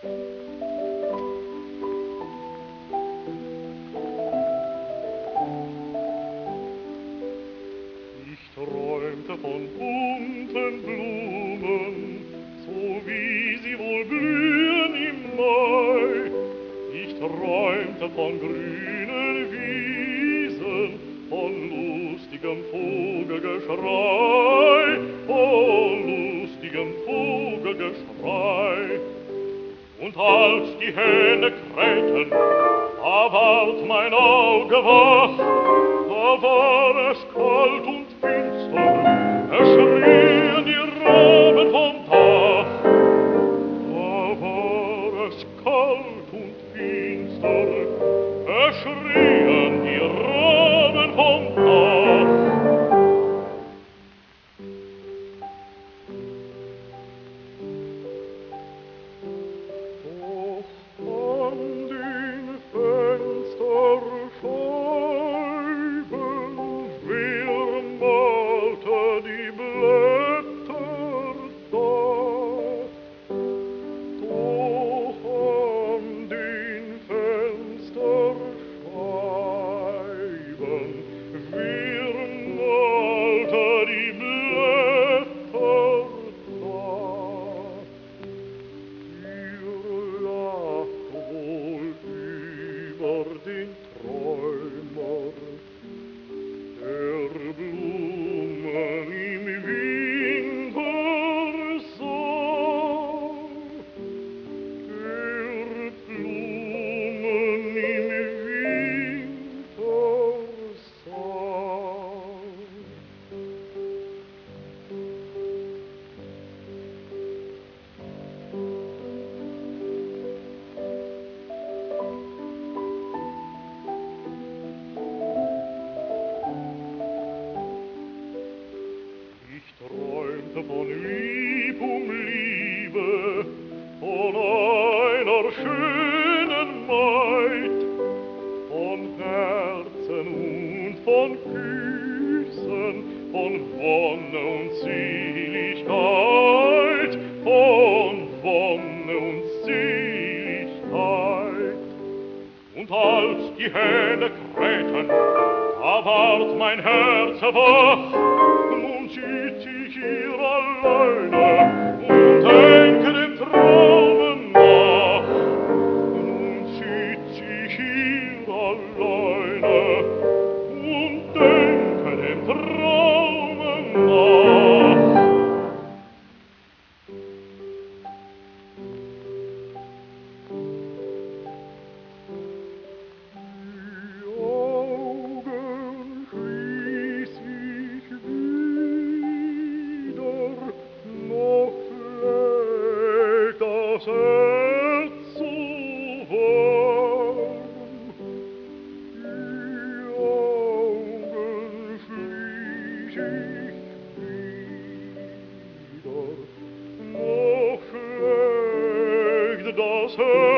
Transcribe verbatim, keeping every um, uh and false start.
Ich träumte von bunten Blumen, so wie sie wohl blühen im Mai. Ich träumte von grünen Wiesen, von lustigem Vogelgeschrei, von lustigem Vogelgeschrei. Und als die Hähne krähten, da ward mein Auge wach, da war es kalt und finster, es schrien die Raben vom Dach. Da war es kalt und finster, es schrien die Raben vom Dach. Doch an den Fensterscheiben, wer malte die Blätter da? Doch an den Fensterscheiben, wer malte die Blätter da? Ihr lacht wohl über den Träumer, der Blumen im Winter sah, der Blumen im Winter sah. Ich träumte von Lieb um Liebe, von einer schönen Maid, von Herzen und von Küssen, von Wonne und Seligkeit, von Wonne und Seligkeit. Und als die Hähne krähten, da ward mein Herz wach. Nun sitz ich hier alleine und denke dem Traumen nach. Nun sitz ich hier alleine und denke dem Traumen nach. Die Augen schließ ich wieder, noch schlägt das Herz so warm. Die Augen schließ ich wieder, noch schlägt das Herz